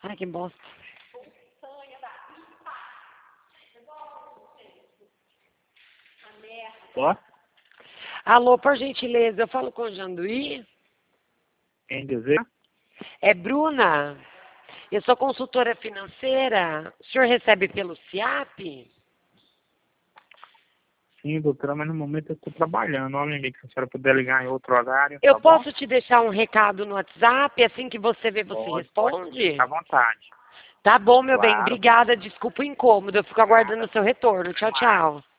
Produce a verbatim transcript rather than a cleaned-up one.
Ai, que bosta. Ó, Alô, por gentileza, eu falo com o Janduí? quem dizer? É Bruna. Eu sou consultora financeira. O senhor recebe pelo SIAP? Sim, doutora, mas no momento eu estou trabalhando. Olha, amiga, se a senhora puder ligar em outro horário, Eu tá bom? posso te deixar um recado no WhatsApp? Assim que você vê, você Pode, pode, responde? fica à vontade. Tá bom, meu bem. Claro. Obrigada. Desculpa o incômodo. Eu fico aguardando o seu retorno. Tchau, tchau.